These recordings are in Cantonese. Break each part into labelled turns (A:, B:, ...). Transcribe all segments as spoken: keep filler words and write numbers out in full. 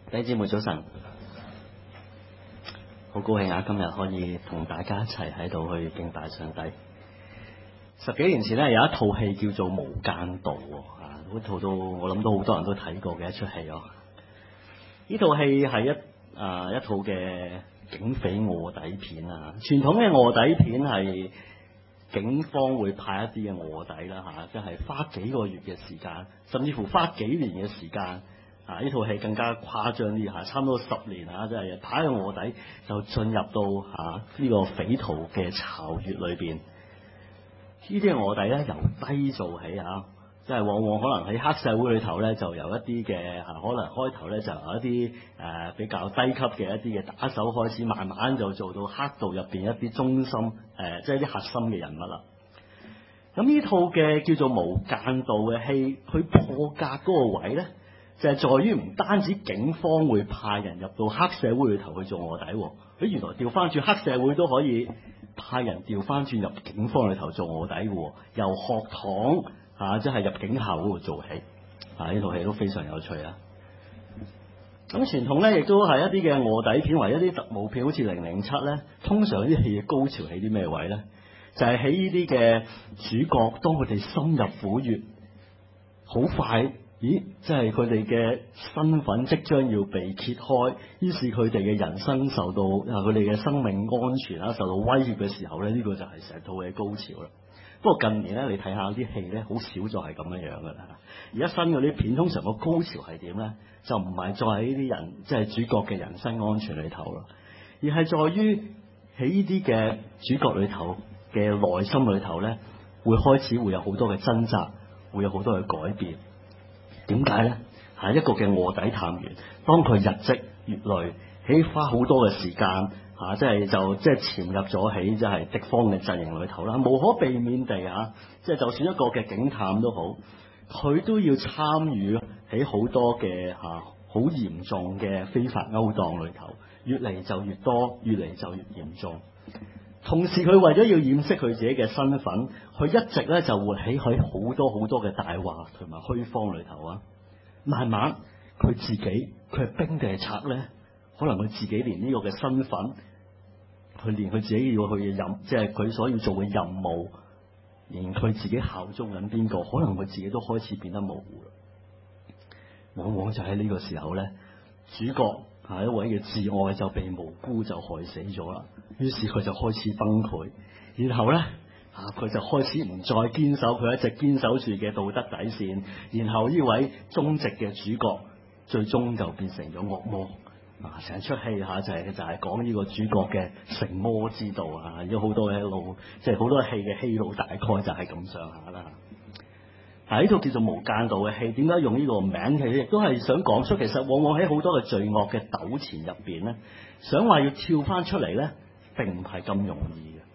A: 弟兄姊妹早晨，好高興啊！今日可以同大家一齊喺度去敬拜上帝。十幾年前咧有一套戲叫做《無間道》啊，嗰套都我諗都好多人都睇過嘅一出戲哦。呢套戲係一啊一套嘅警匪臥底片啊。傳統嘅臥底片係警方會派一啲嘅臥底啦嚇，即係花幾個月嘅時間，甚至乎花幾年嘅時間。啊！呢套戲更加誇張啲嚇，差唔多十年啊，即係派個臥底就進入到嚇呢個匪徒嘅巢穴裏邊。呢啲嘅臥底咧由低做起啊，即係往往可能喺黑社會裏頭咧就由一啲嘅嚇，可能開頭咧就由一啲誒、呃、比較低級嘅一啲嘅打手開始，慢慢就做到黑道入邊一啲中心誒、呃，即係啲核心嘅人物啦。咁呢套嘅叫做《無間道》嘅戲，佢破格嗰個位咧，就係在於唔單止警方會派人入到黑社會裏頭去做臥底，佢原來調翻轉黑社會都可以派人調翻轉入警方裏頭做臥底嘅，由學堂啊，即係入警校嗰度做起。啊，呢套戲都非常有趣啊！咁傳統咧，亦都係一啲嘅臥底片，或者一啲特務片，好似零零七咧，通常啲戲嘅高潮喺啲咩位咧？就係喺呢啲嘅主角，當佢哋深入虎穴，好快。咦，即係佢哋嘅身份即將要被揭開，於是佢哋嘅人生受到啊，佢哋嘅生命安全啊受到威脅嘅時候咧，呢、這個就係成套嘅高潮啦。不過近年咧，你睇下啲戲咧，好少就係咁樣樣噶啦。而家新嗰啲片通常個高潮係點咧？就唔係再喺呢啲人即係、就是、主角嘅人身安全裏頭啦，而係在於喺呢啲嘅主角裏頭嘅內心裏頭咧，會開始會有好多嘅掙扎，會有好多嘅改變。點解咧？係一個嘅臥底探員，當佢日積月累，起花好多嘅時間嚇，即係就即係潛入咗喺即係敵方嘅陣營裏頭啦。無可避免地嚇，即係就算一個嘅警探都好，佢都要參與喺好多嘅嚇好嚴重嘅非法勾當裏頭，越嚟就越多，越嚟就越嚴重。同時佢為咗要掩飾佢自己嘅身份，佢一直咧就活喺佢好多好多嘅大話同埋虛謊裏頭啊！慢慢佢自己佢係兵定係賊咧？可能佢自己連呢個嘅身份，佢連佢自己要去嘅任，即係佢所要做嘅任務，連佢自己效忠緊邊個，可能佢自己都開始變得模糊啦。往往就喺呢個時候咧，主角係一位嘅摯愛就被無辜就害死咗啦。於是佢就開始崩潰，然後咧啊，佢就開始唔再堅守佢一直堅守住嘅道德底線，然後呢位忠直嘅主角最終就變成咗惡魔啊！成出戲嚇就係、是、就係、是、講呢個主角嘅成魔之道啊！有好多嘅路，即係好多戲嘅戲路，大概就係咁上下啦。嗱，呢套叫做《無間道》嘅戲，點解用呢個名？其實亦都係想講出，其實往往喺好多嘅罪惡嘅糾纏入邊咧，想話要跳翻出嚟咧，並唔係咁容易嘅。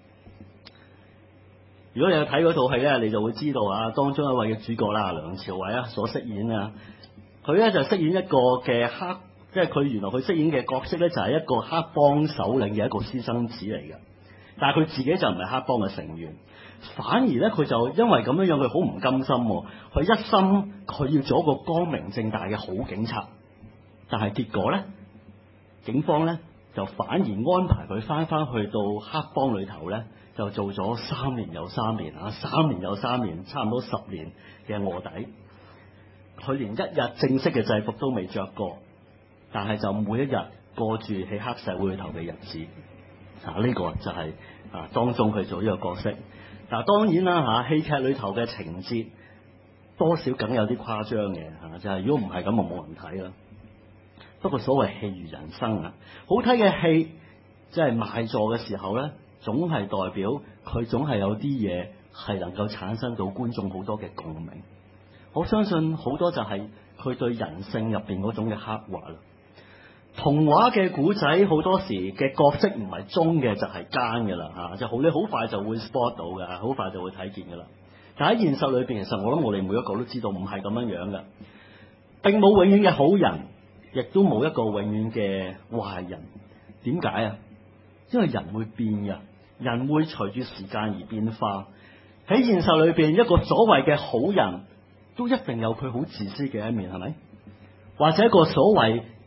A: 如果你有睇嗰套戲咧，你就會知道啊，當中一位嘅主角啦，梁朝偉啊所飾演啊，佢咧就飾演一個嘅黑，即係佢原來佢飾演嘅角色咧就係一個黑幫首領嘅一個私生子嚟嘅，但係佢自己就唔係黑幫嘅成員。反而咧，佢就因為咁樣樣，佢好唔甘心。佢一心佢要做一個光明正大嘅好警察，但係結果咧，警方咧就反而安排佢翻翻去到黑幫裏頭咧，就做咗三年又三年啊，三年又三年，差唔多十年嘅臥底。佢連一日正式嘅制服都未着過，但係就每一日過住喺黑社會裏頭嘅日子。啊，呢、這個就係、是、啊當中佢做呢個角色。嗱，當然啦嚇，戲劇裏頭嘅情節多少梗有啲誇張嘅嚇，就係如果唔係咁就冇人睇啦。不過所謂戲如人生啊，好睇嘅戲即係賣座嘅時候咧，總係代表佢總係有啲嘢係能夠產生到觀眾好多嘅共鳴。我相信好多就係佢對人性入邊嗰種嘅刻畫啦。童話嘅古仔好多時嘅角色唔係忠嘅就係奸嘅啦嚇，就好你好快就會 spot 到嘅，好快就會睇見嘅啦。但喺現實裏邊，其實我諗我哋每一個都知道唔係咁樣樣嘅，並冇永遠嘅好人，亦都冇一個永遠嘅壞人。點解啊？因為人會變嘅，人會隨住時間而變化。喺現實裏邊，一個所謂嘅好人都一定有佢好自私嘅一面，係咪？或者一個所謂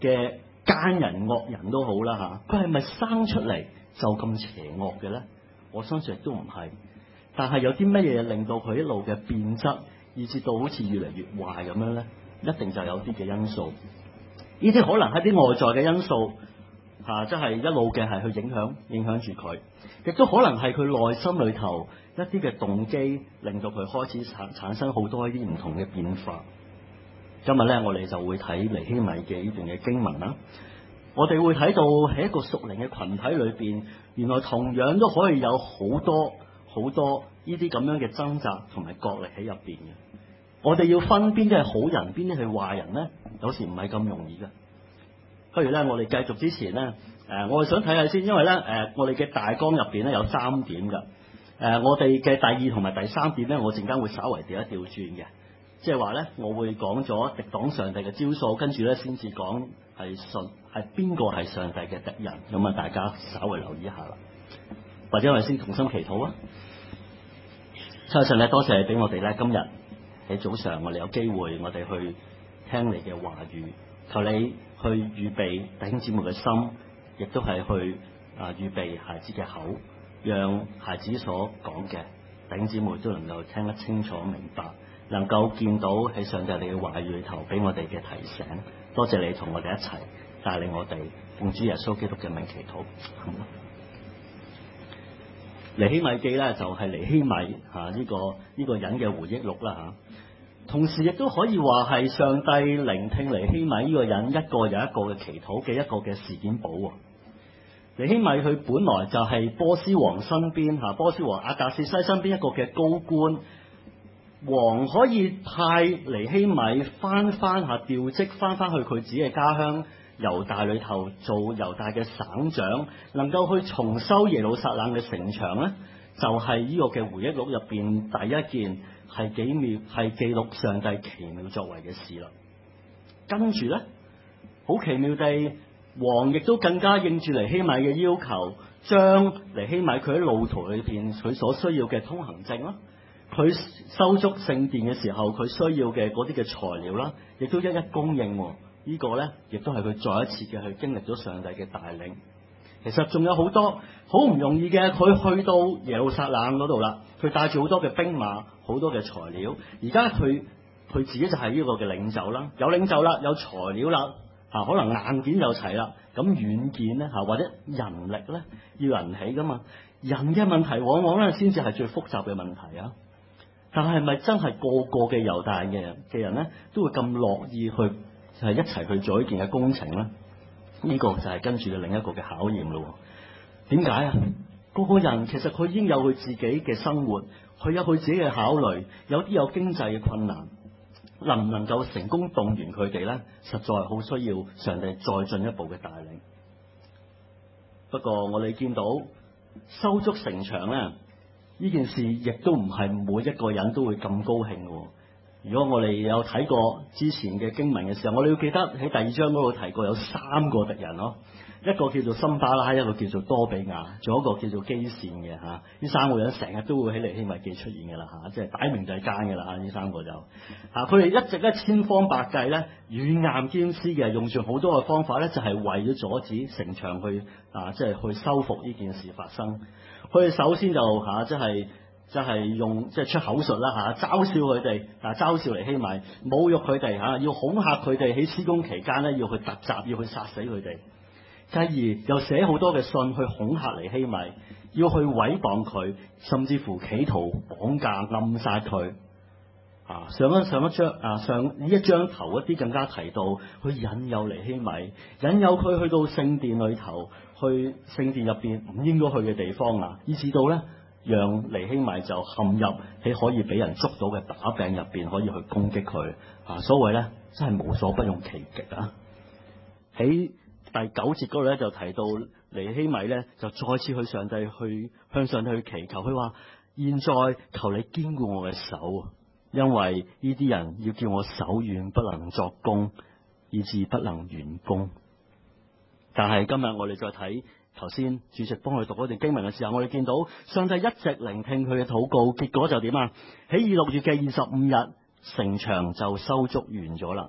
A: 嘅奸人惡人都好啦嚇，佢係咪生出嚟就咁邪惡嘅咧？我相信亦都唔係。但係有啲乜嘢令到佢一路嘅變質，以至到好似越嚟越壞咁樣咧？一定就有啲嘅因素。呢啲可能係啲外在嘅因素嚇，即係一路嘅係去影響影響住佢，亦都可能係佢內心裏頭一啲嘅動機，令到佢開始產產生好多呢啲唔同嘅變化。今日咧，我哋就會睇尼希米嘅呢段嘅經文啦。我哋會睇到喺一個屬靈嘅群體裏邊，原來同樣都可以有好多好多呢啲咁樣嘅掙扎同埋角力喺入邊嘅。我哋要分邊啲係好人，邊啲係壞人咧，有時唔係咁容易嘅。不如咧，我哋繼續之前咧，誒、呃，我係想睇下先，因為咧，誒、呃，我哋嘅大綱入邊咧有三點嘅。誒、呃，我哋嘅第二同埋第三點咧，我陣間會稍為調一調轉嘅，即係話咧，我會講咗敵擋上帝嘅招數，跟住咧先至講係信係邊個係上帝嘅敵人，咁啊，大家稍為留意一下啦。或者我哋先同心祈禱啊！親愛上帝，多謝你俾我哋咧，今日喺早上我哋有機會，我哋去聽你嘅話語，求你去預備弟兄姊妹嘅心，亦都係去啊預備孩子嘅口，讓孩子所講嘅弟兄姊妹都能夠聽得清楚明白，能夠見到喺上帝你嘅話語裏頭俾我哋嘅提醒。多謝你同我哋一齊帶領我哋奉主耶穌基督嘅名祈禱。尼希米記咧就係尼希米嚇呢個呢個人嘅回憶錄啦嚇，同時亦都可以話係上帝聆聽尼希米呢個人一個又一個嘅祈禱嘅一個嘅事件簿。尼希米佢本來就係波斯王身邊嚇，波斯王亞達薛西身邊一個嘅高官，王可以派尼希米翻翻下調職翻翻去佢自己嘅家鄉猶大裏頭做猶大嘅省長，能夠去重修耶路撒冷嘅城牆咧，就係、是、呢個嘅回憶錄入邊第一件係幾妙係記錄上帝奇妙作為嘅事啦。跟住咧，好奇妙地，王亦都更加應住尼希米嘅要求，將尼希米佢喺路途裏邊佢所需要嘅通行證啦，佢修築聖殿嘅時候佢需要嘅嗰啲嘅材料啦，亦都一一供應。呢個呢，亦都係佢再一次嘅去經歷咗上帝嘅帶領。其實仲有好多好唔容易嘅，佢去到耶路撒冷嗰度啦，佢帶住好多嘅兵馬，好多嘅材料。而家佢佢自己就係呢個嘅領袖啦，有領袖啦，有材料啦，嚇可能硬件又齊啦，咁軟件呢，嚇或者人力呢，要人起噶嘛。人嘅問題往往呢先至係最複雜嘅問題啊！但係咪真係個個嘅猶大嘅人嘅人呢，都會咁樂意去？就係一齊去做一件嘅工程咧，呢、這個就係跟住嘅另一個嘅考驗咯。點解啊？個個人其實佢已經有佢自己嘅生活，佢有佢自己嘅考慮，有啲有經濟嘅困難，能唔能夠成功動員佢哋咧？實在好需要上帝再進一步嘅帶領。不過我哋見到修築城牆咧，呢件事亦都唔係每一個人都會咁高興嘅。如果我哋有睇過之前嘅經文嘅時候，我哋要記得喺第二章嗰度提過有三個敵人咯，一個叫做森巴拉，一個叫做多比亞，仲有一個叫做基善嘅嚇。呢三個人成日都會喺尼希米記出現嘅啦嚇，即係擺明就係奸嘅啦嚇。呢三個就嚇，佢哋一直咧千方百計咧軟硬兼施嘅，用住好多嘅方法咧，就係為咗阻止城牆去啊，即係去修復呢件事發生。佢哋首先就嚇，即係。就係用即係出口術啦嚇，嘲笑佢哋啊，嘲笑尼希米，侮辱佢哋嚇，要恐嚇佢哋喺施工期間咧，要去突襲，要去殺死佢哋。繼而又寫好多嘅信去恐嚇尼希米，要去毀謗佢，甚至乎企圖綁架暗殺佢。啊，上一上一章啊，上呢一章頭一啲更加提到，去引誘尼希米，引誘佢去到聖殿裏頭，去聖殿入邊唔應該去嘅地方啊，以至到咧。讓尼希米就陷入喺可以俾人捉到嘅把柄入邊，可以去攻擊佢啊！所謂咧，真係無所不用其極啊！喺第九節嗰度咧，就提到尼希米咧，就再次去上帝去向上帝去祈求，佢話：現在求你堅固我嘅手，因為呢啲人要叫我手軟不能作工，以致不能完工。但係今日我哋再睇。頭先主席幫佢讀嗰段經文嘅時候，我哋見到上帝一直聆聽佢嘅禱告，結果就點啊？喺二六月嘅二十五日，城牆就修築完咗啦。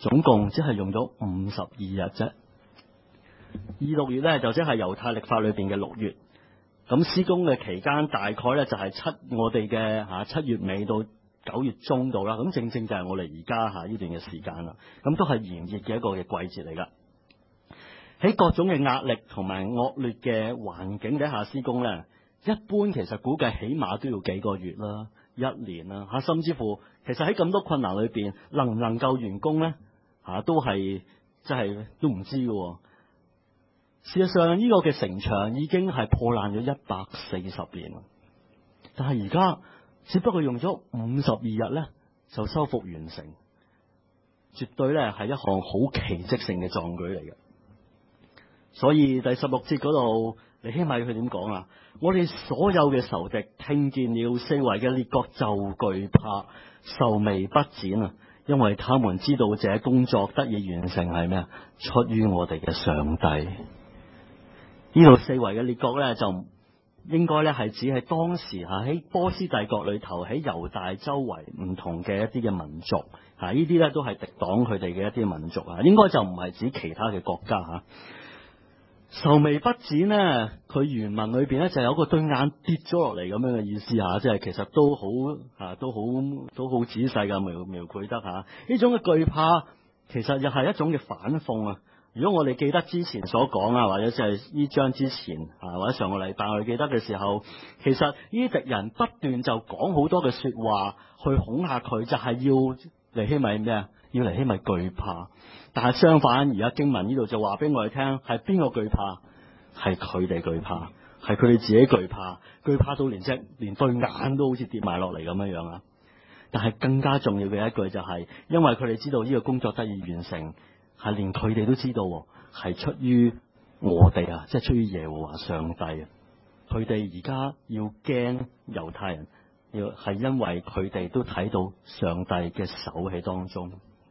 A: 總共只係用咗五十二日啫。二六月咧就即係猶太曆法裏邊嘅六月。咁施工嘅期間大概咧就係七我哋嘅嚇七月尾到九月中度啦。咁正正就係我哋而家嚇呢段嘅時間啦。咁都係炎熱嘅一個嘅季節嚟㗎。喺各種嘅壓力同埋惡劣嘅環境底下施工咧，一般其實估計起碼都要幾個月啦、一年啦嚇，甚至乎其實喺咁多困難裏邊，能唔能夠完工咧嚇，都係即係都唔知嘅。事實上呢個嘅城牆已經係破爛咗一百四十年啦，但係而家只不過用咗五十二日咧就修復完成，絕對咧係一項好奇蹟性嘅壯舉嚟嘅。所以第十六節嗰度，尼希米佢點講啊？我哋所有嘅仇敵聽見了四圍嘅列國就懼怕，愁眉不展啊！因為他們知道這工作得以完成係咩啊？出於我哋嘅上帝。呢度四圍嘅列國咧，就應該咧係指係當時吓喺波斯帝國裏頭喺猶大周圍唔同嘅一啲嘅民族吓，呢啲咧都係敵擋佢哋嘅一啲民族啊，應該就唔係指其他嘅國家吓。愁眉不展呢，佢原文裏邊咧就有個對眼跌咗落嚟咁樣嘅意思吓，即係其實都好吓，都好都好仔細嘅描描繪得吓。呢種嘅懼怕，其實又係一種嘅反諷啊。如果我哋記得之前所講啊，或者即係呢章之前啊，或者上個禮拜我哋記得嘅時候，其實呢啲敵人不斷就講好多嘅說話去恐嚇佢，就係要尼希米咩啊？要尼希米懼怕。但係相反，而家經文呢度就話俾我哋聽，係邊個懼怕？係佢哋懼怕，係佢哋自己懼怕，懼怕到連隻連對眼都好似跌埋落嚟咁樣樣啊！但係更加重要嘅一句就係，因為佢哋知道呢個工作得以完成，係連佢哋都知道係出於我哋啊，即係出於耶和華上帝啊！佢哋而家要驚猶太人，要係因為佢哋都睇到上帝嘅手喺當中。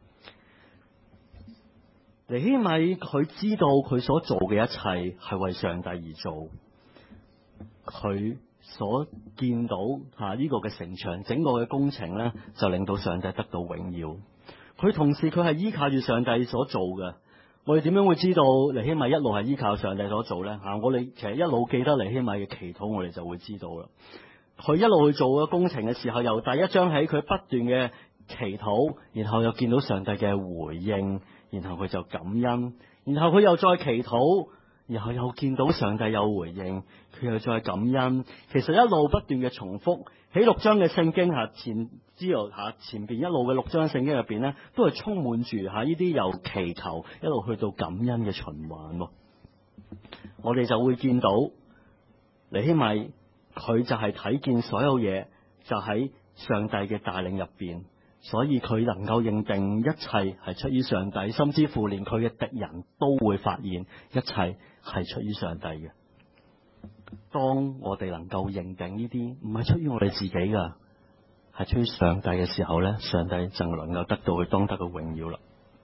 A: 尼希米佢知道佢所做嘅一切係為上帝而做，佢所見到吓呢個嘅城牆整個嘅工程咧，就令到上帝得到榮耀。佢同時佢係依靠住上帝所做嘅。我哋點樣會知道尼希米一路係依靠上帝所做咧？吓，我哋其實一路記得尼希米嘅祈禱，我哋就會知道啦。佢一路去做嘅工程嘅時候，由第一章起，佢不斷嘅祈禱，然後又見到上帝嘅回應。然後佢就感恩，然後佢又再祈禱，然後又見到上帝有回應，佢又再感恩。其實一路不斷嘅重複喺六章嘅聖經吓前之後吓前邊一路嘅六章聖經入邊咧，都係充滿住吓呢啲由祈求一路去到感恩嘅循環。我哋就會見到尼希米佢就係睇見所有嘢就喺上帝嘅帶領入邊。所以佢能夠認定一切係出於上帝，甚至乎連佢嘅敵人都會發現一切係出於上帝嘅。當我哋能夠認定呢啲唔係出於我哋自己噶，係出於上帝嘅時候咧，上帝就能夠得到佢當得嘅榮耀啦。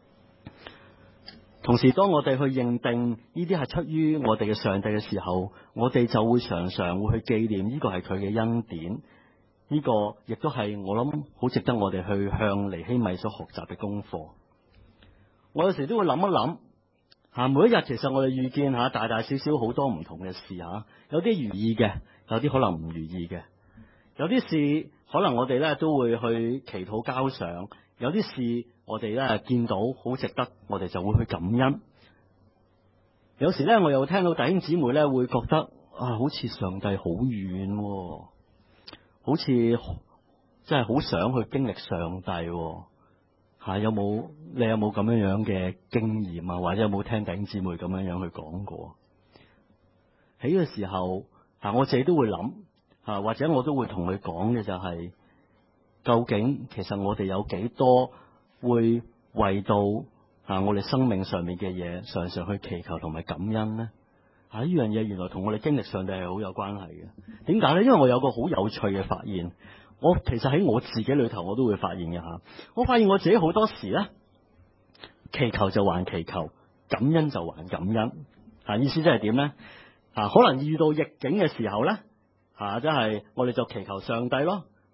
A: 同時，當我哋去認定呢啲係出於我哋嘅上帝嘅時候，我哋就會常常會去紀念呢個係佢嘅恩典。呢個亦都係我諗好值得我哋去向尼希米所學習嘅功課。我有時都會諗一諗吓，每一日其實我哋遇見吓大大小小好多唔同嘅事吓，有啲如意嘅，有啲可能唔如意嘅，有啲事可能我哋咧都會去祈禱交上，有啲事我哋咧見到好值得，我哋就會去感恩。有時咧我又聽到弟兄姊妹咧會覺得啊，好似上帝好遠喎。好似真係好想去經歷上帝吓，有冇你有冇咁樣樣嘅經驗啊？或者有冇聽弟兄姊妹咁樣樣去講過？喺呢個時候吓，我自己都會諗吓，或者我都會同佢講嘅就係，究竟其實我哋有幾多會為到吓我哋生命上面嘅嘢，常常去祈求同埋感恩呢？啊！呢樣嘢原來同我哋經歷上帝係好有關係嘅。點解咧？因為我有個好有趣嘅發現，我其實喺我自己裏頭我都會發現嘅吓。我發現我自己好多時咧，祈求就還祈求，感恩就還感恩。吓，意思即係點咧？吓，可能遇到逆境嘅時候咧，吓，即係我哋就祈求上帝咯。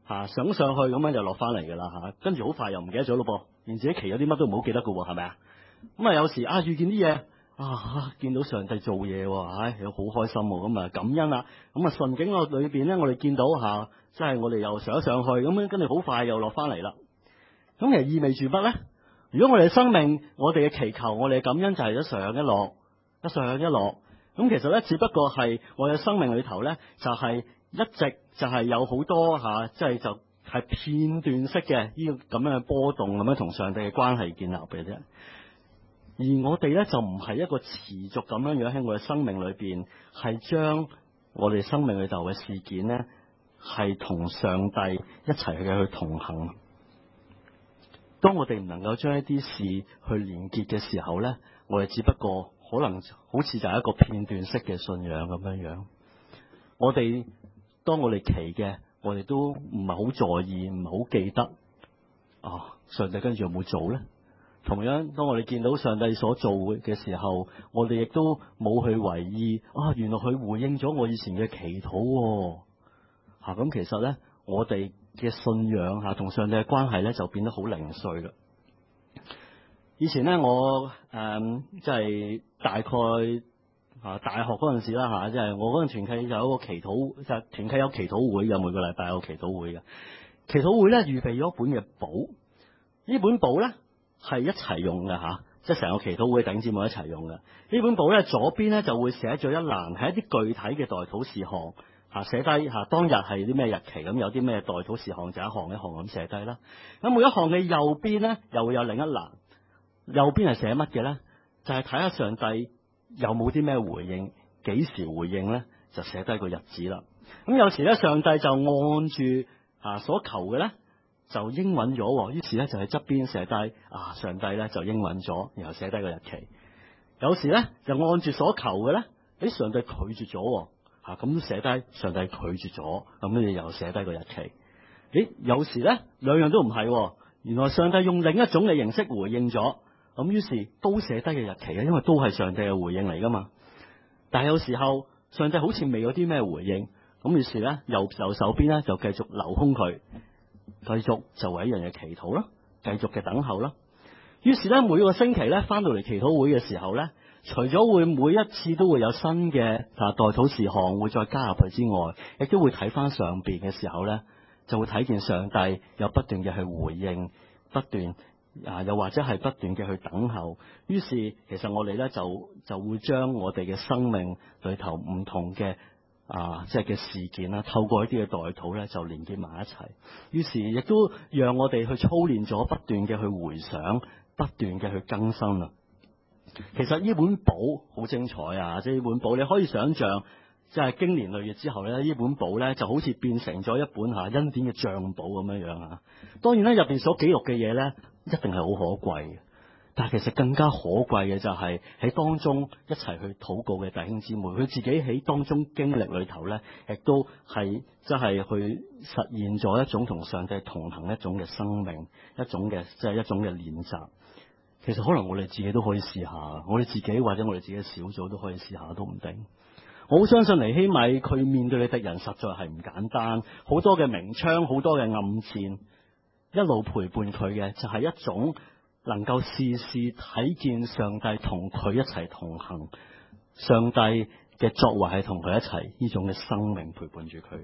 A: 嚇上上去咁樣就落翻嚟㗎啦嚇，跟住好快又唔記得咗咯噃，連自己祈咗啲乜都唔好記得㗎喎，係咪啊？咁啊有時啊遇見啲嘢啊，見到上帝做嘢喎，唉、哎，好開心喎，咁啊感恩啦，咁啊順境個裏邊咧，我哋見到嚇，即、啊、係我哋又上上去，咁樣跟住好快又落翻嚟啦。咁其實意味住乜咧？如果我哋嘅生命，我哋嘅祈求，我哋嘅感恩就係一上一落，一上一落。咁其實咧，只不過係我嘅生命裏頭咧，就係、是、一直就係有好多嚇，即係就係、是、片段式嘅呢個咁樣嘅波動，咁樣同上帝嘅關係建立嘅啫。而我哋咧就唔係一個持續咁樣樣喺我哋生命裏邊，係將我哋生命裏頭嘅事件咧，係同上帝一齊去去同行。當我哋唔能夠將一啲事去連結嘅時候咧，我哋只不過可能好似就係一個片段式嘅信仰咁樣樣。我哋當我哋祈嘅，我哋都唔係好在意，唔係好記得啊，上帝跟住有冇做咧？同樣，當我哋見到上帝所做嘅時候，我哋亦都冇去為意啊，原來佢回應咗我以前嘅祈禱喎。嚇、啊，咁其實咧，我哋嘅信仰嚇同上帝嘅關係咧就變得好零碎啦。以前咧，我誒即係大概啊大學嗰陣時啦嚇，即、啊、係、就是、我嗰陣團契就有一個祈禱，就團契有祈禱會嘅，每個禮拜有祈禱會嘅。祈禱會咧預備咗一本嘅簿，呢本簿咧係一齊用嘅嚇、啊，即係成個祈禱會頂尖冇一齊用嘅。呢本簿咧左邊咧就會寫咗一欄，係一啲具體嘅代禱事項。嚇寫低嚇當日係啲咩日期，咁有啲咩代禱事項就一項一項咁寫低啦。咁每一項嘅右邊咧又會有另一欄，右邊係寫乜嘅咧？就係睇下上帝有冇啲咩回應，幾時回應咧？就寫低個日子啦。咁有時咧上帝就按住嚇所求嘅咧就應允咗，於是咧就喺側邊寫低啊上帝咧就應允咗，然後寫低個日期。有時咧就按住所求嘅咧，誒上帝拒絕咗。嚇咁寫低上帝拒絕咗，咁你又寫低個日期。誒有時咧兩樣都唔係，原來上帝用另一種嘅形式回應咗，咁於是都寫低個日期嘅，因為都係上帝嘅回應嚟噶嘛。但係有時候上帝好似未有啲咩回應，咁於是咧右右手邊咧就繼續留空佢，繼續就為一樣嘢祈禱啦，繼續嘅等候啦。於是咧每個星期咧翻到嚟祈禱會嘅時候咧，除咗會每一次都會有新嘅啊代禱事項會再加入去之外，亦都會睇翻上邊嘅時候咧，就會睇見上帝有不斷嘅去回應，不斷啊又或者係不斷嘅去等候。於是其實我哋咧就就會將我哋嘅生命裏頭唔同嘅啊即係嘅事件啦，透過一啲嘅代禱咧就連結埋一齊。於是亦都讓我哋去操練咗不斷嘅去回想，不斷嘅去更新啊。其實呢本簿好精彩啊！即係呢本簿，你可以想象，即係經年累月之後咧，呢本簿咧就好似變成咗一本嚇恩典嘅帳簿咁樣樣啊！當然咧，入邊所記錄嘅嘢咧，一定係好可貴嘅。但係其實更加可貴嘅就係喺當中一齊去禱告嘅弟兄姊妹，佢自己喺當中經歷裏頭咧，亦都係即係去實現咗一種同上帝同行一種嘅生命，一種嘅即係一種嘅練習。其實可能我哋自己都可以試下，我哋自己或者我哋自己嘅小組都可以試下都唔定。我好相信尼希米佢面對嘅敵人實在係唔簡單，好多嘅明槍，好多嘅暗箭，一路陪伴佢嘅就係一種能夠時時睇見上帝同佢一齊同行，上帝嘅作為係同佢一齊，呢種嘅生命陪伴住佢。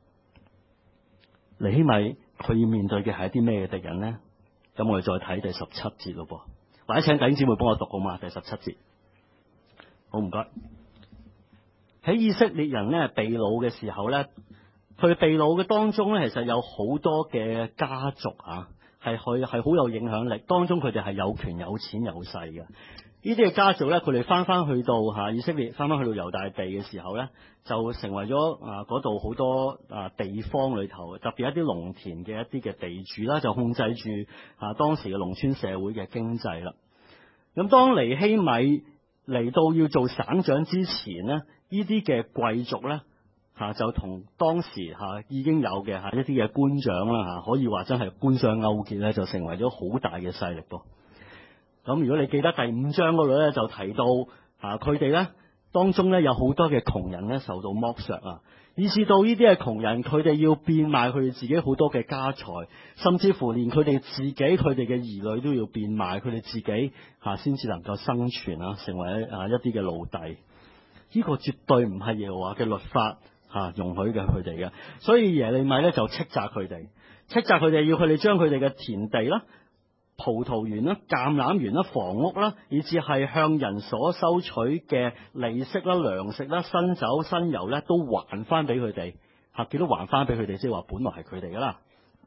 A: 尼希米佢要面對嘅係一啲咩嘅敵人呢？咁我哋再睇第十七節咯噃。或者請弟兄姊妹幫我讀好嘛？第十七節，好唔該。喺以色列人咧被擄嘅時候咧，佢被擄嘅當中咧，其實有好多嘅家族啊，係去係好有影響力。當中佢哋係有權有錢有勢嘅。呢啲嘅家族咧，佢哋翻翻去到嚇以色列，翻翻去到猶大地嘅時候咧，就成為咗啊嗰度好多啊地方裏頭，特別一啲農田嘅一啲嘅地主啦，就控制住啊當時嘅農村社會嘅經濟啦。咁當尼希米嚟到要做省長之前呢，呢啲嘅貴族咧嚇就同當時嚇已經有嘅嚇一啲嘅官長啦嚇，可以話真係官商勾結咧，就成為咗好大嘅勢力噃。咁如果你記得第五章嗰度咧，就提到啊，佢哋咧當中咧有好多嘅窮人咧受到剝削啊，以至到呢啲嘅窮人佢哋要變賣佢哋自己好多嘅家財，甚至乎連佢哋自己佢哋嘅兒女都要變賣佢哋自己嚇先至能夠生存啊，成為啊一啲嘅奴隸。呢個絕對唔係耶和華嘅律法嚇容許嘅佢哋嘅，所以耶利米咧就斥責佢哋，斥責佢哋要佢哋將佢哋嘅田地啦、葡萄園啦、橄欖園啦、房屋啦，以至係向人所收取嘅利息啦、糧食啦、新酒新油咧，都還翻俾佢哋嚇，幾多還翻俾佢哋，即係話本來係佢哋噶啦。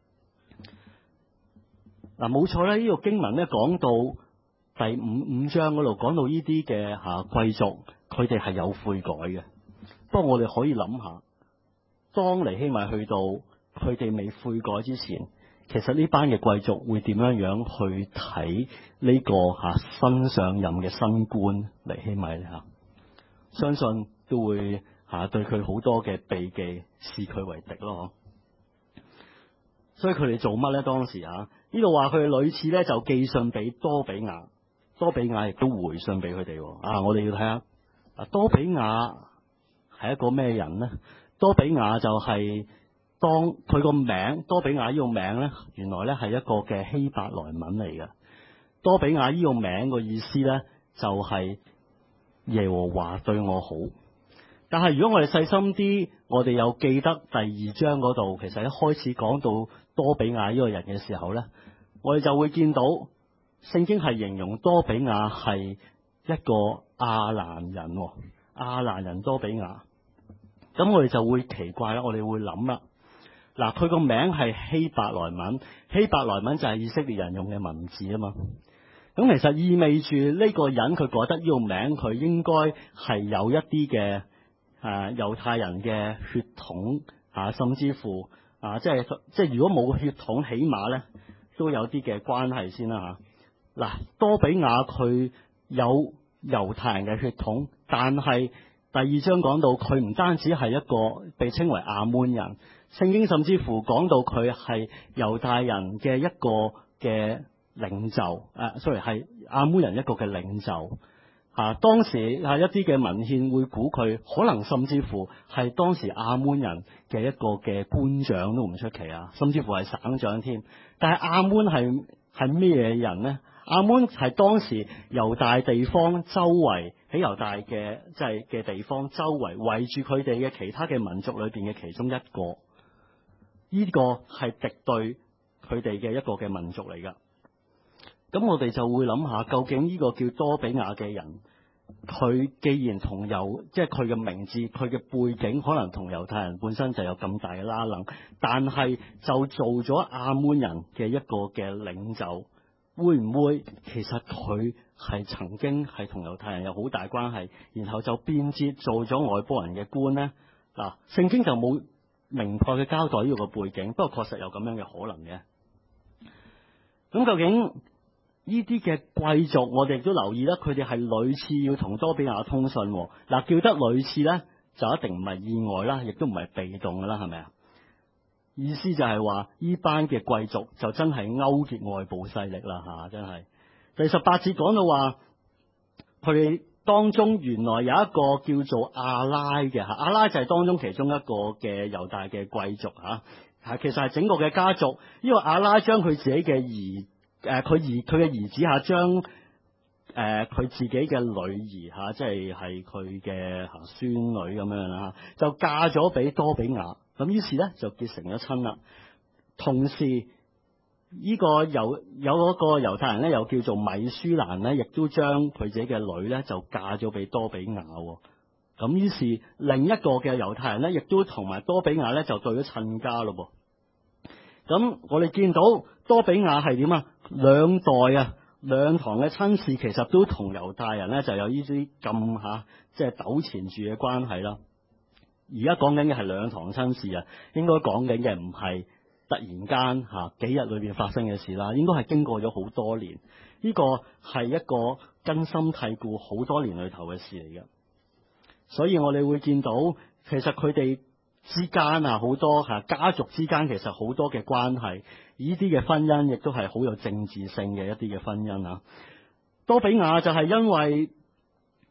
A: 嗱，冇錯咧，呢個經文咧講到第五五章嗰度講到呢啲嘅嚇貴族，佢哋係有悔改嘅。不過我哋可以諗下，當尼希米去到佢哋未悔改之前，其實呢班嘅貴族會點樣樣去睇呢個嚇新上任嘅新官尼希米咧嚇？相信都會嚇對佢好多嘅避忌，視佢為敵咯。所以佢哋做乜咧？當時嚇呢度話佢哋屢次咧就寄信俾多比亞，多比亞亦都回信俾佢哋。啊，我哋要睇下啊，多比亞係一個咩人呢？多比亞就係、是。當佢個名多比亞呢個名咧，原來咧係一個嘅希伯來文嚟嘅。多比亞呢個名個意思咧，就係耶和華對我好。但係如果我哋細心啲，我哋又記得第二章嗰度，其實一開始講到多比亞呢個人嘅時候咧，我哋就會見到聖經係形容多比亞係一個亞蘭人，亞蘭人多比亞。咁我哋就會奇怪啦，我哋會諗啦。嗱，佢個名係希伯來文，希伯來文就係以色列人用嘅文字啊嘛。咁其實意味住呢個人佢覺得呢個名佢應該係有一啲嘅誒猶太人嘅血統啊，甚至乎啊，即係即係如果冇血統，起碼咧都有啲嘅關係先啦嚇。嗱、啊，多比亞佢有猶太人嘅血統，但係第二章講到佢唔單止係一個被稱為亞捫人。聖經甚至乎講到佢係猶太人嘅一個嘅領袖，誒、啊、sorry 係亞捫人一個嘅領袖。啊，當時係一啲嘅文獻會估佢可能甚至乎係當時亞捫人嘅一個嘅官長都唔出奇啊，甚至乎係省長添。但係亞捫係係咩人呢？亞捫係當時猶大地方周圍喺猶大嘅即係嘅地方周圍圍住佢哋嘅其他嘅民族裏邊嘅其中一個。呢個係敵對佢哋嘅一個嘅民族嚟噶，咁我哋就會諗下，究竟呢個叫多比亞嘅人，佢既然同猶即係佢嘅名字、佢嘅背景，可能同猶太人本身就有咁大嘅拉楞，但係就做咗亞捫人嘅一個嘅領袖，會唔會其實佢係曾經係同猶太人有好大關係，然後就變節做咗外邦人嘅官呢？嗱，聖經就冇明確嘅交代呢個背景，不過確實有咁樣嘅可能嘅。咁究竟呢啲嘅貴族，我哋亦都留意啦，佢哋係屢次要同多比亞通訊。嗱，叫得屢次咧，就一定唔係意外啦，亦都唔係被動噶啦，係咪啊？意思就係話呢班嘅貴族就真係勾結外部勢力啦，吓，真係。第十八節講到話，佢哋當中原來有一個叫做亞拉嘅吓，亞拉就係當中其中一個嘅猶大嘅貴族吓，係其實係整個嘅家族。呢個亞拉將佢自己嘅兒誒，佢兒佢嘅兒子吓，將誒佢自己嘅女兒吓，即係係佢嘅吓孫女咁樣啦，就嫁咗俾多比亞。咁於是咧就結成咗親啦。同時呢個猶有嗰個猶太人咧，又叫做米舒蘭咧，亦都將佢自己嘅女咧就嫁咗俾多比亞。咁於是另一個嘅猶太人咧，亦都同埋多比亞咧就對咗親家咯。咁我哋見到多比亞係點啊？兩代啊，兩堂嘅親事其實都同猶太人咧就有呢啲咁吓，即係糾纏住嘅關係啦。而家講緊嘅係兩堂親事啊，應該講緊嘅唔係突然間吓幾日裏邊發生嘅事啦，應該係經過咗好多年。呢個係一個根深蒂固好多年裏頭嘅事嚟嘅，所以我哋會見到其實佢哋之間啊好多吓家族之間其實好多嘅關係，呢啲嘅婚姻亦都係好有政治性嘅一啲嘅婚姻啊。多比亞就係因為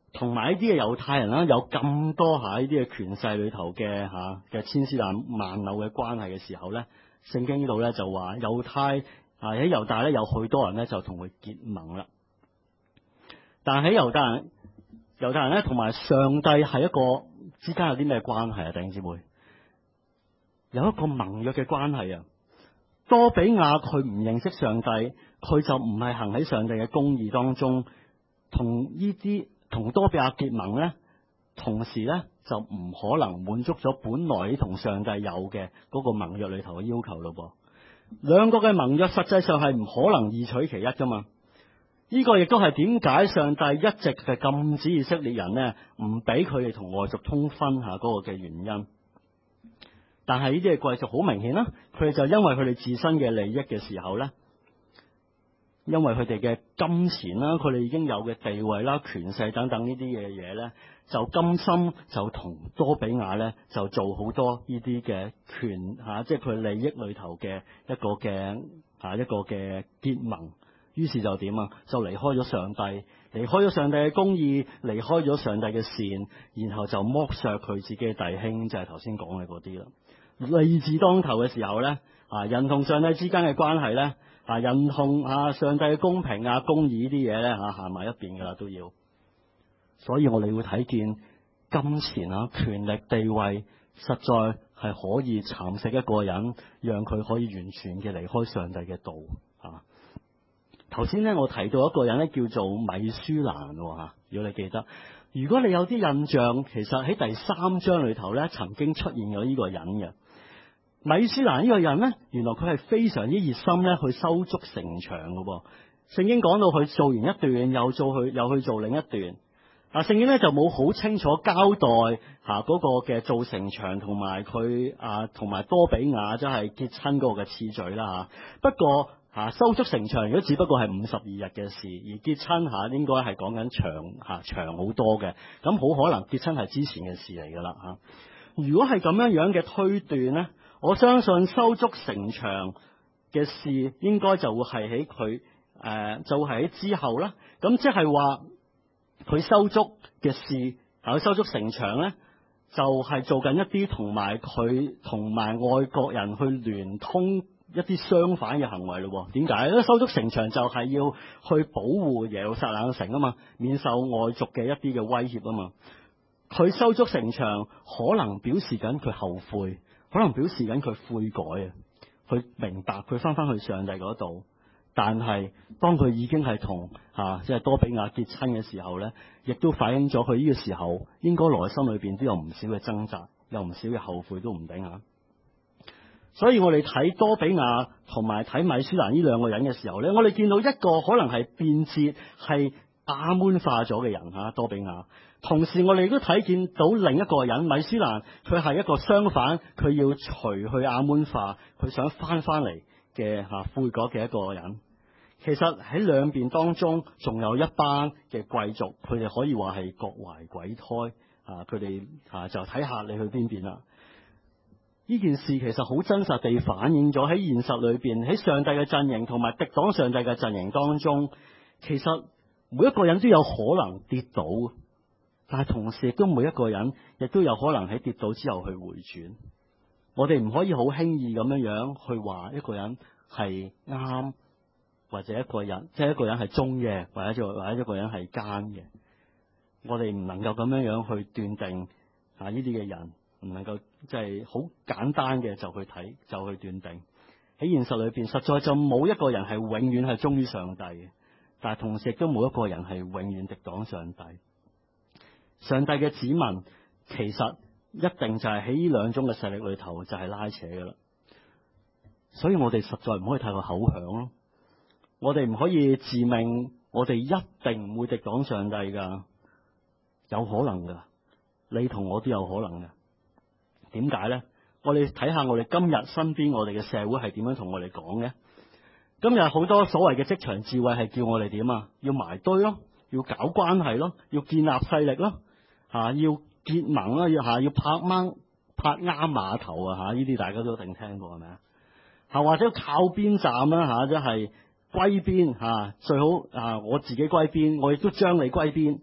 A: 同埋呢啲嘅猶太人啦，有咁多下呢啲嘅權勢裏頭嘅嚇嘅千絲萬縷嘅關係嘅時候咧，聖經呢度咧就話猶太啊喺猶大咧有許多人咧就同佢結盟啦。但係喺猶大人猶太人咧同埋上帝係一個之間有啲咩關係啊？弟兄姊妹，有一個盟約嘅關係啊！多比亞佢唔認識上帝，佢就唔係行喺上帝嘅公義當中，同呢啲同多比亞結盟咧，同時咧就唔可能滿足咗本來同上帝有嘅嗰個盟約裏頭嘅要求咯噃。兩個嘅盟約實際上係唔可能二取其一噶嘛。呢個亦都係點解上帝一直係禁止以色列人咧唔俾佢哋同外族通婚下嗰個嘅原因。但係呢啲嘅貴族好明顯啦，佢哋就因為佢哋自身嘅利益嘅時候咧，因為佢哋嘅金錢啦，佢哋已經有嘅地位啦、權勢等等呢啲嘅嘢咧，就甘心就同多比亞咧就做好多呢啲嘅權嚇，即係佢利益裏頭嘅一個嘅嚇一個嘅結盟。於是就點啊？就離開咗上帝，離開咗上帝嘅公義，離開咗上帝嘅善，然後就剝削佢自己嘅弟兄，就係頭先講嘅嗰啲啦。利字當頭嘅時候咧，啊人同上帝之間嘅關係咧，啊人同啊上帝嘅公平啊公義呢啲嘢咧，嚇行埋一邊噶啦都要。所以我哋會睇見金錢啊、權力、地位，實在係可以蠶食一個人，讓佢可以完全嘅離開上帝嘅道啊。頭先咧，我提到一個人咧，叫做米舒蘭嚇。如果你記得，如果你有啲印象，其實喺第三章裏頭咧，曾經出現咗呢個人嘅米舒蘭呢個人咧，原來佢係非常之熱心咧，去修築城牆嘅噃。聖經講到佢做完一段，又做去又去做另一段。啊，聖經咧就冇好清楚交代嚇嗰個嘅做城牆同埋佢啊同埋多比亞即係結親嗰個嘅次序啦嚇。不過嚇修築城牆如果只不過係五十二日嘅事，而結親嚇應該係講緊長嚇長好多嘅，咁好可能結親係之前嘅事嚟㗎啦嚇。如果係咁樣樣嘅推斷咧，我相信修築城牆嘅事應該就會係喺佢誒就係喺之後啦。咁即係話佢修築嘅事，佢修築城牆咧，就係、是、做緊一啲同埋佢同埋外國人去聯通一啲相反嘅行為咯。點解？因為修築城牆就係要去保護耶路撒冷城啊嘛，免受外族嘅一啲嘅威脅啊嘛。佢修築城牆可能表示緊佢後悔，可能表示緊佢悔改啊，佢明白佢翻翻去上帝嗰度。但係當佢已經係同嚇即係多比亞結親嘅時候咧，亦都反映咗佢呢個時候應該內心裏邊都有唔少嘅掙扎，有唔少嘅後悔都唔定嚇。所以我哋睇多比亞同埋睇米舒蘭呢兩個人嘅時候咧，我哋見到一個可能係變節係亞捫化咗嘅人嚇多比亞，同時我哋亦都睇見到另一個人米舒蘭，佢係一個相反，佢要除去亞捫化，佢想翻翻嚟嘅嚇悔改嘅一個人。其實喺兩邊當中，仲有一班嘅貴族，佢哋可以話係各懷鬼胎啊！佢哋啊就睇下你去邊邊啦。呢件事其實好真實地反映咗喺現實裏邊，喺上帝嘅陣營同埋敵擋上帝嘅陣營當中，其實每一個人都有可能跌倒，但係同時亦都每一個人亦都有可能喺跌倒之後去回轉。我哋唔可以好輕易咁樣樣去話一個人係啱。或者一個人，即係一個人係忠嘅，或者或者一個人係奸嘅，我哋唔能夠咁樣樣去斷定啊！呢啲嘅人唔能夠即係好簡單嘅就去睇，就去斷定。喺現實裏邊，實在就冇一個人係永遠係忠於上帝嘅，但係同時亦都冇一個人係永遠敵擋上帝。上帝嘅子民其實一定就係喺呢兩種嘅勢力裏頭就係拉扯㗎啦。所以我哋實在唔可以太過口響咯。我哋唔可以自命，我哋一定唔會敵擋上帝噶，有可能噶，你同我都有可能嘅。點解咧？我哋睇下我哋今日身邊我哋嘅社會係點樣同我哋講嘅。今日好多所謂嘅職場智慧係叫我哋點啊？要埋堆咯，要搞關係咯，要建立勢力咯，吓、啊、要結盟啦，要吓、啊、要拍掹拍啱碼頭啊吓，呢啲大家都一定聽過係咪啊？吓或者靠邊站啦吓，即係。歸邊嚇、啊，最好啊！我自己歸邊，我亦都將你歸邊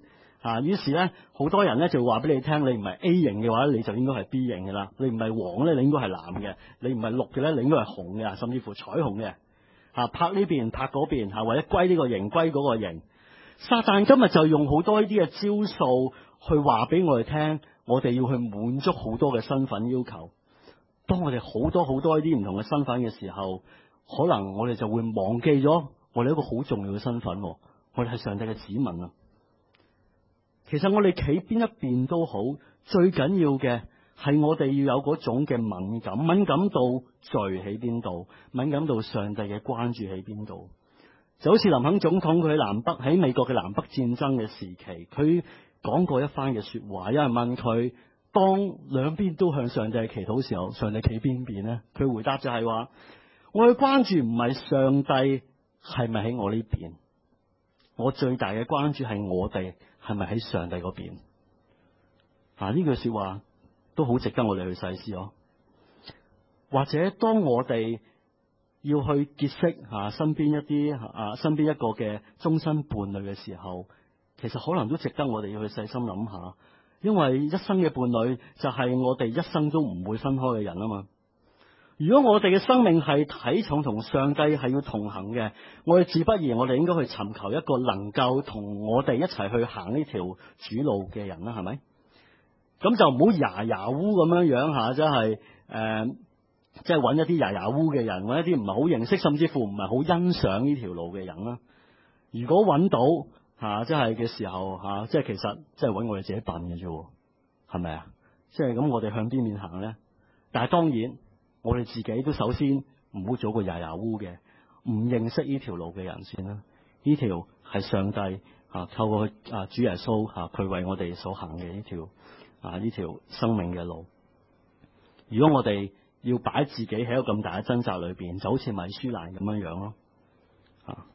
B: 啊，於是咧好多人咧就會話俾你聽，你唔係 A 型嘅話，你就應該係 B 型嘅啦。你唔係黃咧，你應該係藍嘅；你唔係綠嘅咧，你應該係紅嘅，甚至乎彩虹嘅。啊，拍呢邊拍嗰邊，嚇、啊、或者歸呢個型歸嗰個型。撒旦今日就用好多呢啲嘅招數去話俾我哋聽，我哋要去滿足好多嘅身份要求。當我哋好多好多呢啲唔同嘅身份嘅時候，可能我哋就會忘記咗我哋一個好重要嘅身份，我哋係上帝嘅子民啊！其實我哋企邊一邊都好，最緊要嘅係我哋要有嗰種嘅敏感，敏感到罪喺邊度，敏感到上帝嘅關注喺邊度。就好似林肯總統佢喺南北喺美國嘅南北戰爭嘅時期，佢講過一番嘅說話。有人問佢，當兩邊都向上帝祈禱時候，上帝企邊邊呢？佢回答就係話：我嘅關注唔係上帝係咪喺我呢邊，我最大嘅關注係我哋係咪喺上帝嗰邊。啊，呢句說話都好值得我哋去細思哦。或者當我哋要去結識吓身邊一啲啊身邊一個嘅終身伴侶嘅時候，其實可能都值得我哋要去細心諗下，因為一生嘅伴侶就係我哋一生都唔會分開嘅人啊嘛。如果我哋嘅生命係體重同上帝係要同行嘅，我哋自不然我哋應該去尋求一個能夠同我哋一齊去行呢條主路嘅人啦，係咪？咁就唔好牙牙烏咁樣樣吓，即係誒。即係揾一啲牙牙烏嘅人，揾一啲唔係好認識，甚至乎唔係好欣賞呢條路嘅人啦。如果揾到吓，即係嘅時候吓、啊，即係其實即係揾我哋自己笨嘅啫，係咪啊？即係咁，我哋向邊面行咧？但係當然，我哋自己都首先唔好做個牙牙烏嘅，唔認識呢條路嘅人先啦。呢條係上帝吓、啊、透過啊主耶穌吓，佢、啊、為我哋所行嘅呢條啊呢條生命嘅路。如果我哋要擺自己喺一個咁大嘅掙扎裏邊，就好似米舒蘭咁樣樣咯。啊，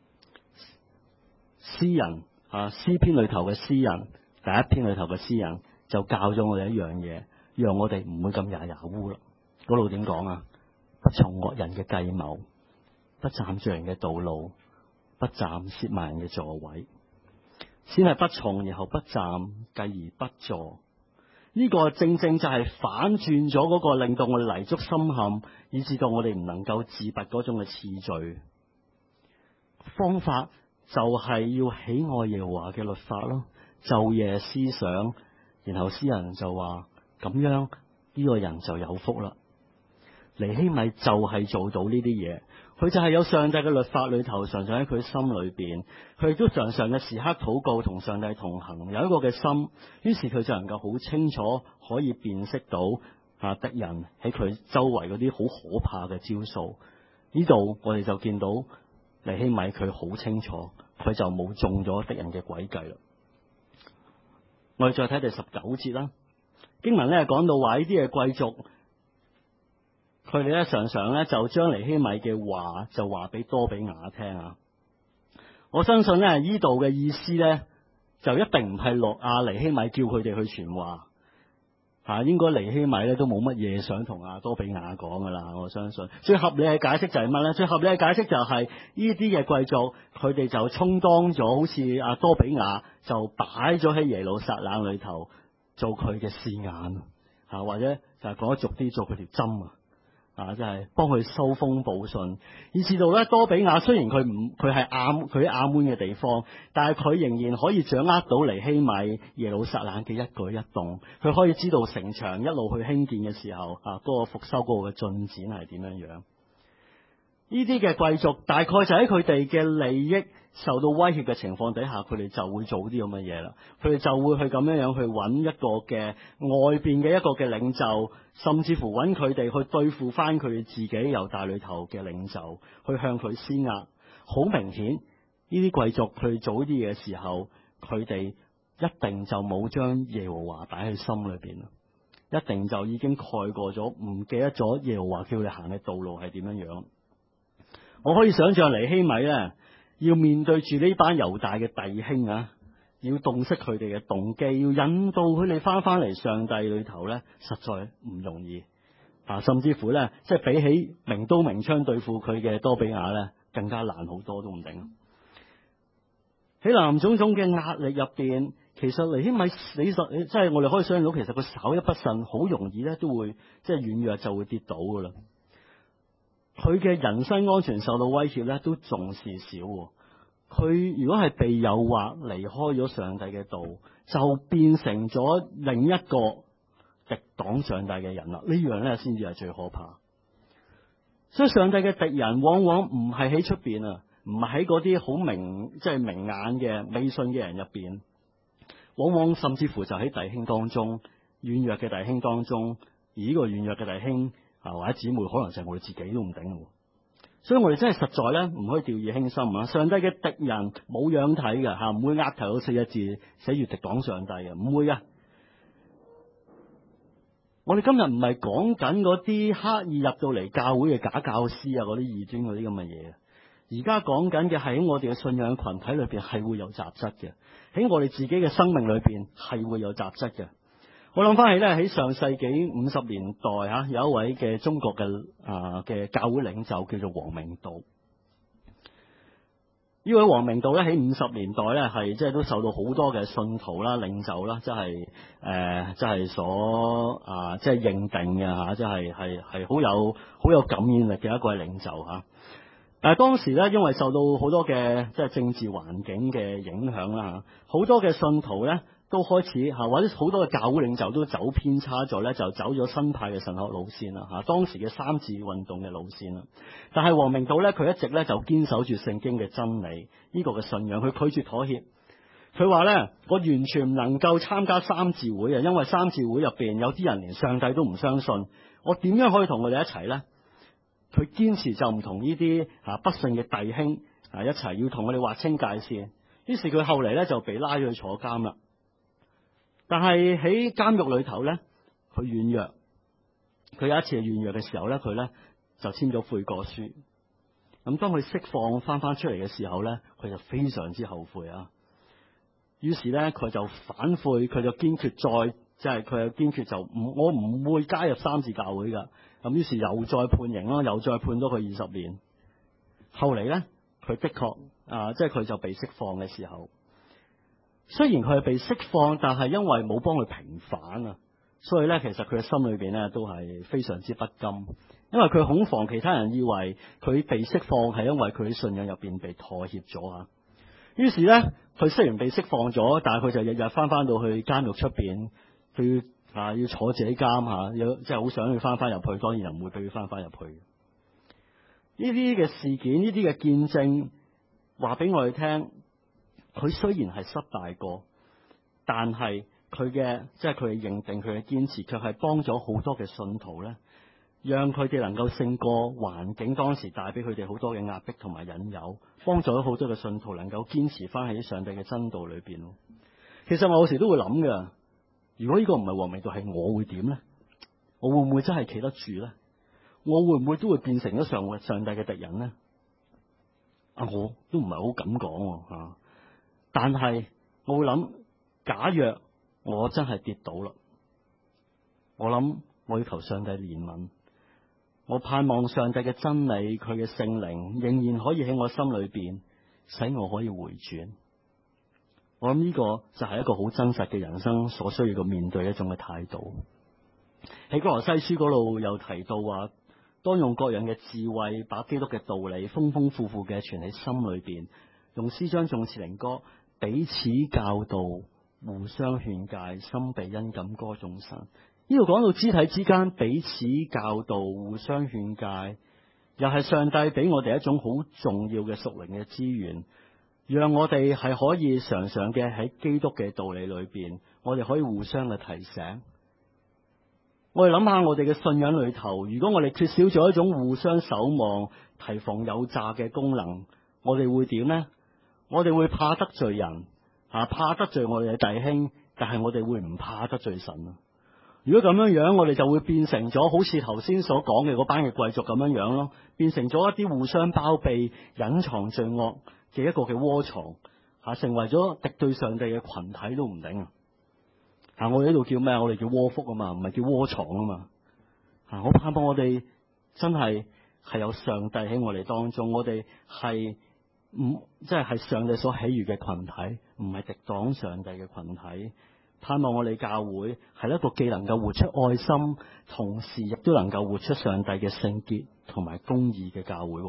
B: 詩人啊，詩篇裏頭嘅詩人，第一篇裏頭嘅詩人就教咗我哋一樣嘢，讓我哋唔會咁牙牙烏咯。嗰度點講啊？不從惡人嘅計謀，不站罪人嘅道路，不站褻慢人嘅座位。先係不從，然後不站，繼而不坐。呢個正正就係反轉咗嗰個令到我哋泥足深陷，以致到我哋唔能夠自拔嗰種嘅次序。方法就係要喜愛耶和華嘅律法咯，晝夜思想。然後詩人就話咁樣呢個人就有福啦。尼希米就係做到呢啲嘢，佢就係有上帝嘅律法裏頭，常常喺佢心裏邊，佢亦都常常嘅時刻禱告同上帝同行，有一個嘅心，於是佢就能夠好清楚可以辨識到啊敵人喺佢周圍嗰啲好可怕嘅招數。呢度我哋就見到尼希米佢好清楚，佢就冇中咗敵人嘅詭計啦。我哋再睇第十九節啦，經文咧講到話呢啲嘅貴族。佢哋咧常常咧就將尼希米嘅話就話俾多比雅聽啊！我相信咧呢度嘅意思咧就一定唔係落阿尼希米叫佢哋去傳話吓、啊，應該尼希米咧都冇乜嘢想同阿多比雅講噶啦。我相信最合理嘅解釋就係乜咧？最合理嘅解釋就係呢啲嘅貴族佢哋就充當咗好似阿多比雅就擺咗喺耶路撒冷裏頭做佢嘅視眼吓、啊，或者就係講得俗啲做佢條針啊！啊，即係幫佢收風報信，以至到咧多比雅雖然佢唔佢係亞佢喺亞捫嘅地方，但係佢仍然可以掌握到尼希米耶路撒冷嘅一舉一動，佢可以知道城牆一路去興建嘅時候啊，嗰個復修嗰個嘅進展係點樣樣。呢啲嘅貴族大概就喺佢哋嘅利益受到威脅嘅情況底下，佢哋就會做啲咁嘅嘢啦。佢哋就會去咁樣樣去揾一個嘅外邊嘅一個嘅領袖，甚至乎揾佢哋去對付翻佢哋自己猶大裏頭嘅領袖，去向佢施壓。好明顯，呢啲貴族去做啲嘢嘅時候，佢哋一定就冇將耶和華擺喺心裏邊啦，一定就已經蓋過咗，唔記得咗耶和華叫佢哋行嘅道路係點樣樣。我可以想象尼希米咧，要面對住呢班猶大嘅弟兄啊，要洞悉佢哋嘅動機，要引導佢哋翻翻嚟上帝裏頭咧，實在唔容易啊！甚至乎咧，即係比起明刀明槍對付佢嘅多比雅咧，更加難好多都唔定。喺林林總總嘅壓力入邊， 其實尼希米死實，即係我哋可以想象到，其實佢稍一不慎，好容易咧都會即係軟弱就會跌倒噶啦。佢嘅人身安全受到威脅咧，都重視少。佢如果係被誘惑離開咗上帝嘅道，就變成咗另一個敵擋上帝嘅人啦。呢樣咧先至係最可怕。所以上帝嘅敵人往往唔係喺出邊啊，唔係喺嗰啲好明即係明眼嘅未信嘅人入邊，往往甚至乎就喺弟兄當中，軟弱嘅弟兄當中，而呢個軟弱嘅弟兄啊或者姊妹，可能就係我哋自己都唔定。所以我哋真係實在咧唔可以掉以輕心啊！上帝嘅敵人冇樣睇嘅吓，唔會額頭有四個字寫住敵擋上帝嘅，唔會嘅。我哋今日唔係講緊嗰啲刻意入到嚟教會嘅假教師啊，嗰啲異端嗰啲咁嘅嘢。而家講緊嘅係喺我哋嘅信仰群體裏邊係會有雜質嘅，喺我哋自己嘅生命裏邊係會有雜質嘅。我諗翻起咧，喺上世紀五十年代吓，有一位嘅中國嘅啊嘅教會領袖叫做王明道。呢位王明道咧喺五十年代咧係即係都受到好多嘅信徒啦、領袖啦，即係誒即係所啊即係認定嘅吓，即係係係好有好有感染力嘅一位領袖吓。但係當時咧，因為受到好多嘅即係政治環境嘅影響啦吓，好多嘅信徒咧。都開始嚇，或者好多嘅教會領袖都走偏差咗咧，就走咗新派嘅神學路線啦嚇，當時嘅三自運動嘅路線啦。但係王明道咧，佢一直咧就堅守住聖經嘅真理，呢個嘅信仰，佢拒絕妥協。佢話咧，我完全唔能夠參加三自會啊，因為三自會入邊有啲人連上帝都唔相信，我點樣可以同佢哋一齊咧？佢堅持就唔同呢啲嚇不信嘅弟兄啊一齊，要同我哋劃清界線。於是佢後嚟咧就被拉咗去坐監啦。但係喺監獄裏頭咧，佢軟弱。佢有一次係軟弱嘅時候咧，佢咧就簽咗悔過書。咁當佢釋放翻翻出嚟嘅時候咧，佢就非常之後悔啊。於是咧，佢就反悔，佢就堅決再即係佢又堅決就唔我唔會加入三自教會噶。咁於是又再判刑咯，又再判多佢二十年。後嚟咧，佢的確啊，即係佢就被釋放嘅時候。雖然佢係被釋放，但係因為冇幫佢平反啊，所以咧其實佢嘅心裏邊咧都係非常之不甘，因為佢恐防其他人以為佢被釋放係因為佢喺信仰入邊被妥協咗啊。於是咧，佢雖然被釋放咗，但係佢就日日翻翻到去監獄出邊，佢要啊要坐自己監吓，有即係好想去翻翻入去，當然又唔會俾佢翻翻入去。呢啲嘅事件，呢啲嘅見證，話俾我哋聽。佢雖然係失敗過，但係佢嘅即係佢嘅認定，佢嘅堅持，卻係幫咗好多嘅信徒咧，讓佢哋能夠勝過環境當時帶俾佢哋好多嘅壓迫同埋引誘，幫助咗好多嘅信徒能夠堅持翻喺上帝嘅真道裏邊。其實我有時都會諗㗎，如果呢個唔係王明道，係我會點咧？我會唔會真係企得住咧？我會唔會都會變成咗上上帝嘅敵人咧？啊，我都唔係好敢講吓。但係我會諗，假若我真係跌倒啦，我諗我要求上帝憐憫，我盼望上帝嘅真理，佢嘅聖靈仍然可以喺我心裏邊，使我可以回轉。我諗呢個就係一個好真實嘅人生所需要嘅面對一種嘅態度。喺歌羅西書嗰度又提到話，當用各樣嘅智慧，把基督嘅道理豐豐富富嘅存喺心裏邊，用詩章頌詞靈歌。彼此教導，互相勸誡，心被恩感歌頌神。呢度講到肢體之間彼此教導，互相勸誡，又係上帝俾我哋一種好重要嘅屬靈嘅資源，讓我哋係可以常常嘅喺基督嘅道理裏邊，我哋可以互相嘅提醒。我哋諗下我哋嘅信仰裏頭，如果我哋缺少咗一種互相守望、提防有詐嘅功能，我哋會點呢？我哋會怕得罪人，吓怕得罪我哋嘅弟兄，但係我哋會唔怕得罪神啊？如果咁樣樣，我哋就會變成咗好似頭先所講嘅嗰班嘅貴族咁樣樣咯，變成咗一啲互相包庇、隱藏罪惡嘅一個嘅窩藏，吓成為咗敵對上帝嘅群體都唔定啊！吓我哋呢度叫咩？我哋叫窩腹啊嘛，唔係叫窩藏啊嘛。吓我盼望我哋真係係有上帝喺我哋當中，我哋係。 唔即係係上帝所喜悅嘅群體，唔係敵擋上帝嘅群體。盼望我哋教會係一個既能夠活出愛心，同時亦都能夠活出上帝嘅聖潔同埋公義嘅教會。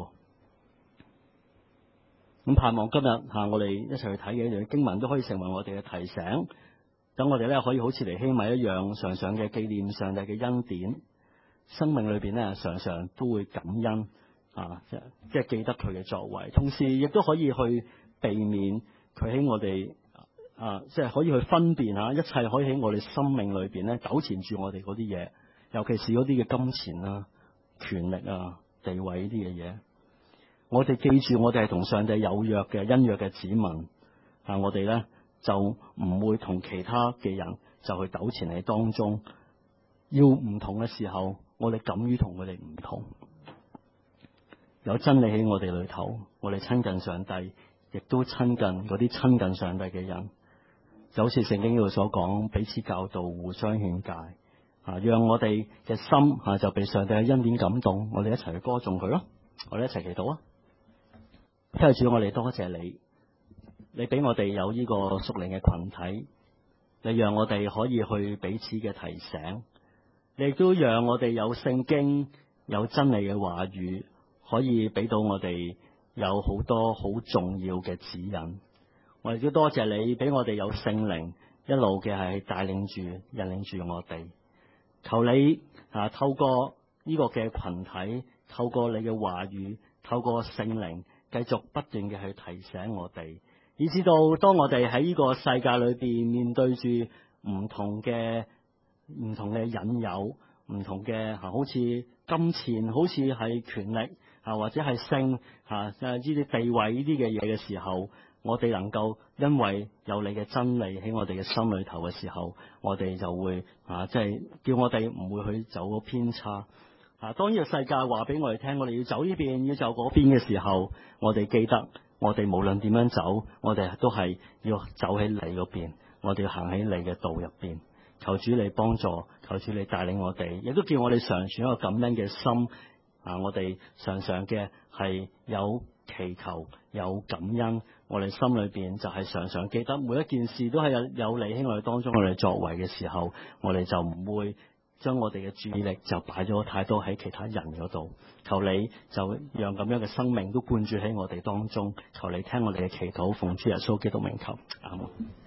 B: 咁盼望今日吓我哋一齊去睇嘅一樣經文都可以成為我哋嘅提醒，等我哋咧可以好似尼希米一樣，常常嘅紀念上帝嘅恩典，生命裏邊咧常常都會感恩啊，即係即係記得佢嘅作為，同時亦都可以去避免佢喺我哋。啊，即係可以去分辨吓，一切可以喺我哋生命裏邊咧糾纏住我哋嗰啲嘢，尤其是嗰啲嘅金錢啊、權力啊、地位呢啲嘅嘢。我哋記住，我哋係同上帝有約嘅恩約嘅子民啊，我哋咧就唔會同其他嘅人就去糾纏喺當中。要唔同嘅時候，我哋敢於同佢哋唔同。有真理喺我哋裏頭，我哋親近上帝，亦都親近嗰啲親近上帝嘅人。就好似聖經呢度所講，彼此教導，互相勸戒，啊，讓我哋嘅心啊就被上帝嘅恩典感動，我哋一齊去歌頌佢咯，我哋一齊祈禱啊！天父主，我哋多謝你，你俾我哋有呢個屬靈嘅群體，你讓我哋可以去彼此嘅提醒，你亦都讓我哋有聖經有真理嘅話語，可以俾到我哋有好多好重要嘅指引。我哋都多謝你俾我哋有聖靈一路嘅係帶領住引領住我哋，求你啊透過呢個嘅群體，透過你嘅話語，透過聖靈繼續不斷嘅去提醒我哋，以至到當我哋喺呢個世界裏邊面對住唔同嘅唔同嘅引誘，唔同嘅啊好似金錢，好似係權力啊或者係性啊即係呢啲地位呢啲嘅嘢嘅時候，我哋能夠因為有你嘅真理喺我哋嘅心裏頭嘅時候，我哋就會啊，即係叫我哋唔會去走個偏差啊。當呢個世界話俾我哋聽，我哋要走呢邊，要走嗰邊嘅時候，我哋記得，我哋無論點樣走，我哋都係要走喺你嗰邊，我哋要行喺你嘅道入邊。求主你幫助，求主你帶領我哋，亦都叫我哋常存一個感恩嘅心啊！我哋常常嘅係有祈求，有感恩。我哋心裏邊就係常常記得每一件事都係有有你喺我哋當中，我哋作為嘅時候，我哋就唔會將我哋嘅注意力就擺咗太多喺其他人嗰度。求你就讓咁樣嘅生命都灌注喺我哋當中。求你聽我哋嘅祈禱，奉主耶穌基督名求，阿門。